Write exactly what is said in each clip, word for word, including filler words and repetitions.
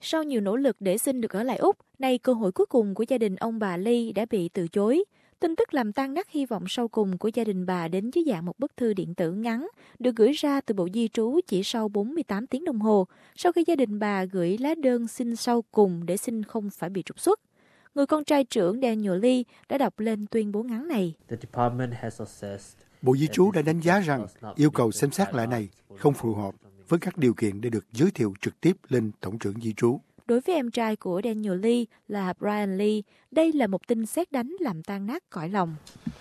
Sau nhiều nỗ lực để xin được ở lại Úc, nay cơ hội cuối cùng của gia đình ông bà Lee đã bị từ chối. Tin tức làm tan nát hy vọng sau cùng của gia đình bà đến dưới dạng một bức thư điện tử ngắn được gửi ra từ bộ di trú chỉ sau bốn mươi tám tiếng đồng hồ, sau khi gia đình bà gửi lá đơn xin sau cùng để xin không phải bị trục xuất. Người con trai trưởng Daniel Lee đã đọc lên tuyên bố ngắn này. Bộ Di trú đã đánh giá rằng yêu cầu xem xét lại này không phù hợp với các điều kiện để được giới thiệu trực tiếp lên Tổng trưởng Di trú. Đối với em trai của Daniel Lee là Brian Lee, đây là một tin sét đánh làm tan nát cõi lòng.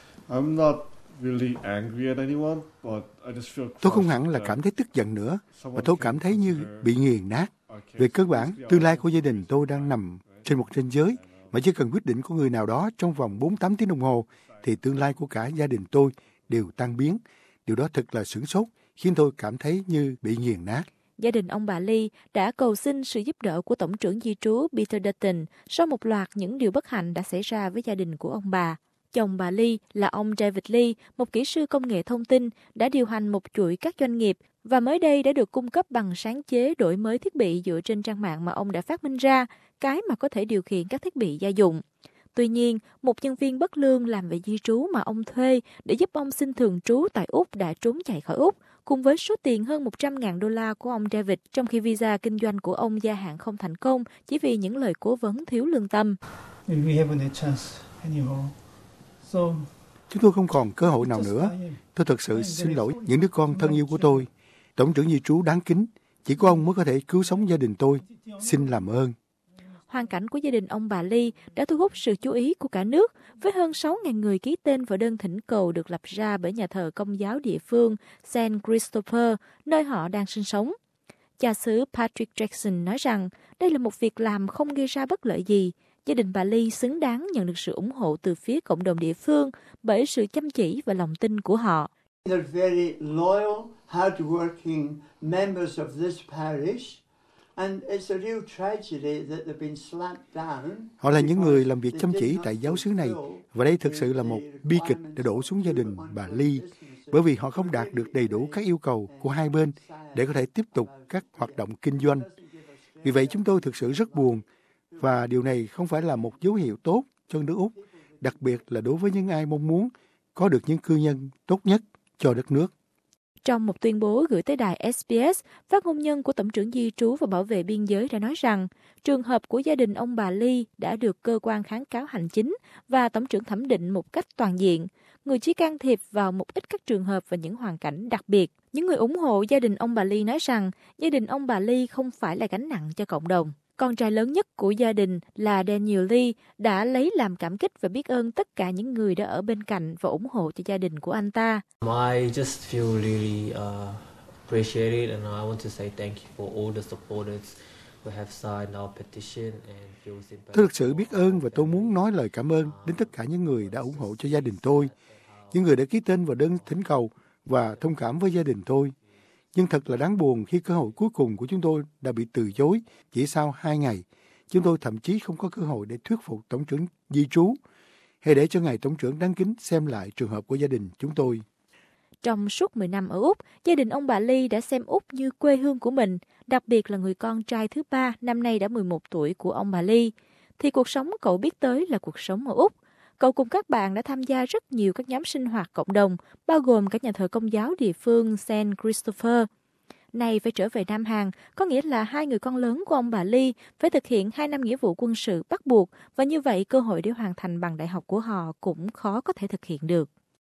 Tôi không hẳn là cảm thấy tức giận nữa, mà tôi cảm thấy như bị nghiền nát. Về cơ bản, tương lai của gia đình tôi đang nằm trên một ranh giới, mà chỉ cần quyết định của người nào đó trong vòng bốn mươi tám tiếng đồng hồ, thì tương lai của cả gia đình tôi đều tan biến. Điều đó thật là sửng sốt, khiến tôi cảm thấy như bị nghiền nát. Gia đình ông bà Lee đã cầu xin sự giúp đỡ của Tổng trưởng Di trú Peter Dutton sau một loạt những điều bất hạnh đã xảy ra với gia đình của ông bà. Chồng bà Lee là ông David Lee, một kỹ sư công nghệ thông tin, đã điều hành một chuỗi các doanh nghiệp và mới đây đã được cung cấp bằng sáng chế đổi mới thiết bị dựa trên trang mạng mà ông đã phát minh ra, cái mà có thể điều khiển các thiết bị gia dụng. Tuy nhiên, một nhân viên bất lương làm về di trú mà ông thuê để giúp ông xin thường trú tại Úc đã trốn chạy khỏi Úc, cùng với số tiền hơn một trăm nghìn đô la của ông David, trong khi visa kinh doanh của ông gia hạn không thành công chỉ vì những lời cố vấn thiếu lương tâm. Chúng tôi không còn cơ hội nào nữa. Tôi thật sự xin lỗi những đứa con thân yêu của tôi. Tổng trưởng Di trú đáng kính, chỉ có ông mới có thể cứu sống gia đình tôi. Xin làm ơn. Hoàn cảnh của gia đình ông bà Lee đã thu hút sự chú ý của cả nước, với hơn sáu nghìn người ký tên vào đơn thỉnh cầu được lập ra bởi nhà thờ Công giáo địa phương Saint Christopher, nơi họ đang sinh sống. Cha xứ Patrick Jackson nói rằng đây là một việc làm không gây ra bất lợi gì. Gia đình bà Lee xứng đáng nhận được sự ủng hộ từ phía cộng đồng địa phương bởi sự chăm chỉ và lòng tin của họ. Họ là những người làm việc chăm chỉ tại giáo xứ này, và đây thực sự là một bi kịch để đổ xuống gia đình bà Lee, bởi vì họ không đạt được đầy đủ các yêu cầu của hai bên để có thể tiếp tục các hoạt động kinh doanh. Vì vậy chúng tôi thực sự rất buồn, và điều này không phải là một dấu hiệu tốt cho nước Úc, đặc biệt là đối với những ai mong muốn có được những cư nhân tốt nhất cho đất nước. Trong một tuyên bố gửi tới đài ét bê ét, phát ngôn nhân của Tổng trưởng Di trú và Bảo vệ Biên giới đã nói rằng trường hợp của gia đình ông bà Lee đã được cơ quan kháng cáo hành chính và Tổng trưởng thẩm định một cách toàn diện. Người chỉ can thiệp vào một ít các trường hợp và những hoàn cảnh đặc biệt. Những người ủng hộ gia đình ông bà Lee nói rằng gia đình ông bà Lee không phải là gánh nặng cho cộng đồng. Con trai lớn nhất của gia đình là Daniel Lee đã lấy làm cảm kích và biết ơn tất cả những người đã ở bên cạnh và ủng hộ cho gia đình của anh ta. I just feel really uh, appreciated and I want to say thank you for all the supporters who have signed our petition and feel sympathy. Tôi thực sự biết ơn và tôi muốn nói lời cảm ơn đến tất cả những người đã ủng hộ cho gia đình tôi, những người đã ký tên vào đơn thỉnh cầu và thông cảm với gia đình tôi. Nhưng thật là đáng buồn khi cơ hội cuối cùng của chúng tôi đã bị từ chối chỉ sau hai ngày. Chúng tôi thậm chí không có cơ hội để thuyết phục Tổng trưởng Di trú hay để cho ngài Tổng trưởng đáng kính xem lại trường hợp của gia đình chúng tôi. Trong suốt mười năm ở Úc, gia đình ông bà Lee đã xem Úc như quê hương của mình, đặc biệt là người con trai thứ ba năm nay đã mười một tuổi của ông bà Lee. Thì cuộc sống cậu biết tới là cuộc sống ở Úc. Cậu cùng các bạn đã tham gia rất nhiều các nhóm sinh hoạt cộng đồng, bao gồm cả nhà thờ Công giáo địa phương Saint Christopher. Nay phải trở về Nam Hàn, có nghĩa là hai người con lớn của ông bà Lee phải thực hiện hai năm nghĩa vụ quân sự bắt buộc, và như vậy cơ hội để hoàn thành bằng đại học của họ cũng khó có thể thực hiện được.